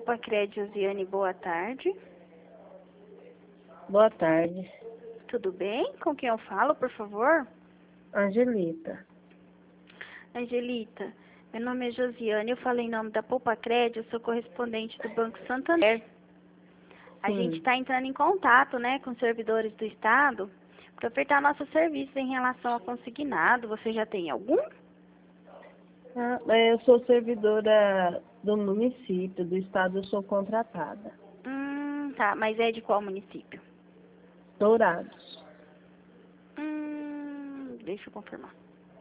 Poupa-Cred Josiane, boa tarde. Boa tarde. Tudo bem? Com quem eu falo, por favor? Angelita. Angelita, meu nome é Josiane, eu falo em nome da Poupa-Cred, eu sou correspondente do Banco Santander. A Sim. gente está entrando em contato, né, com os servidores do Estado para ofertar nossos serviços em relação a consignado. Você já tem algum? Eu sou servidora do município, do estado, eu sou contratada. Tá, mas é de qual município? Dourados. Deixa eu confirmar.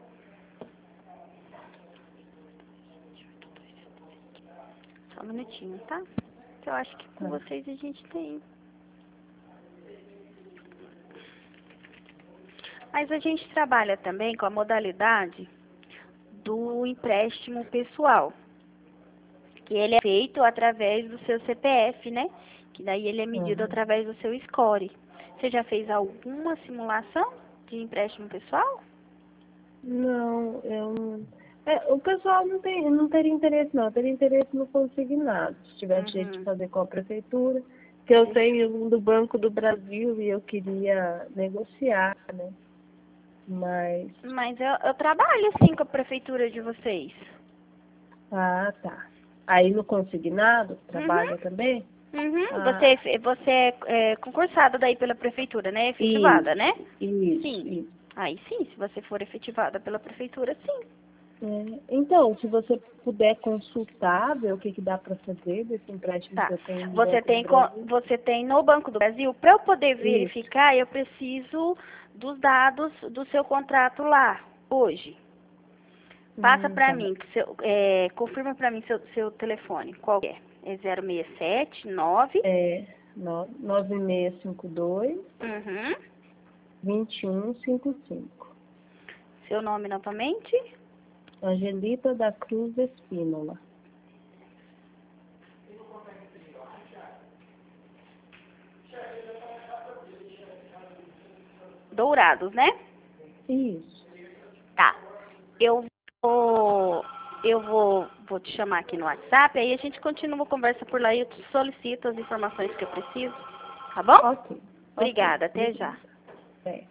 Só um minutinho, tá? Eu acho que com vocês a gente tem. Mas a gente trabalha também com a modalidade do empréstimo pessoal, que ele é feito através do seu CPF, né? Que daí ele é medido através do seu score. Você já fez alguma simulação de empréstimo pessoal? Não, eu não... o pessoal não teria interesse, não. Teria interesse no consignado, se tivesse jeito de fazer com a prefeitura. Que eu tenho um do Banco do Brasil e eu queria negociar, né? Mas eu trabalho sim com a prefeitura de vocês. Ah, tá. Aí no consignado, trabalha também? Você é concursada daí pela prefeitura, né? Efetivada, né? Isso. Aí sim, se você for efetivada pela prefeitura, sim. Então, se você puder consultar, ver o que dá para fazer desse empréstimo que eu tenho no Banco do Brasil. Você tem no Banco do Brasil, para eu poder verificar, eu preciso dos dados do seu contrato lá, hoje. Passa para mim, confirma para mim seu telefone, qual é? É 067 9? 9652 2155. Seu nome novamente? Angelita da Cruz Espínola. Dourados, né? Isso. Tá. Vou te chamar aqui no WhatsApp, aí a gente continua a conversa por lá e eu te solicito as informações que eu preciso. Tá bom? Ok. Obrigada, até já.